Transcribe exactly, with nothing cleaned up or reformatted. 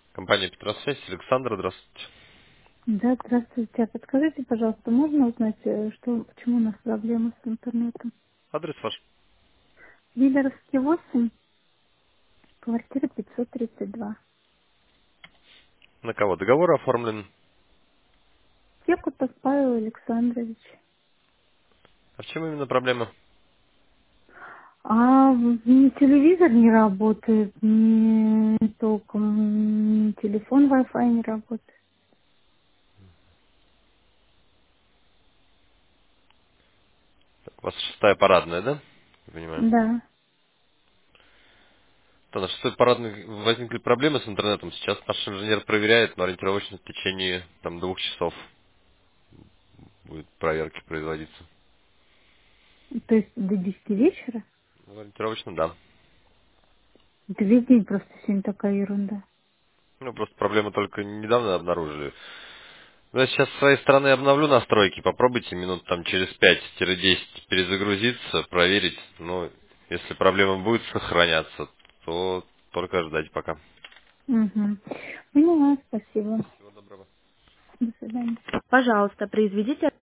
Компания Петросвязь, Александр, здравствуйте. Да, здравствуйте. А подскажите, пожалуйста, можно узнать, э, что, почему у нас проблемы с интернетом? Адрес ваш? Виллеровский восемь, квартира пятьсот тридцать два. На кого договор оформлен? Якутов Павел Александрович. А в чем именно проблема? А ни телевизор не работает, ни толком, ни телефон Wi-Fi не работает. Так, у вас шестая парадная, да? Я понимаю. Да. То на шестой парадной возникли проблемы с интернетом. Сейчас наш инженер проверяет, но ориентировочно в течение там, двух часов будет проверки производиться. То есть до десяти вечера? Ну, ориентировочно, да. Это весь день просто сегодня такая ерунда. Ну, просто проблемы только недавно обнаружили. Ну, я сейчас с своей стороны обновлю настройки. Попробуйте минут там через пять-десять перезагрузиться, проверить. Ну, если проблема будет сохраняться, то только ждать пока. Угу. Поняла, спасибо. Всего доброго. До свидания. Пожалуйста, произведите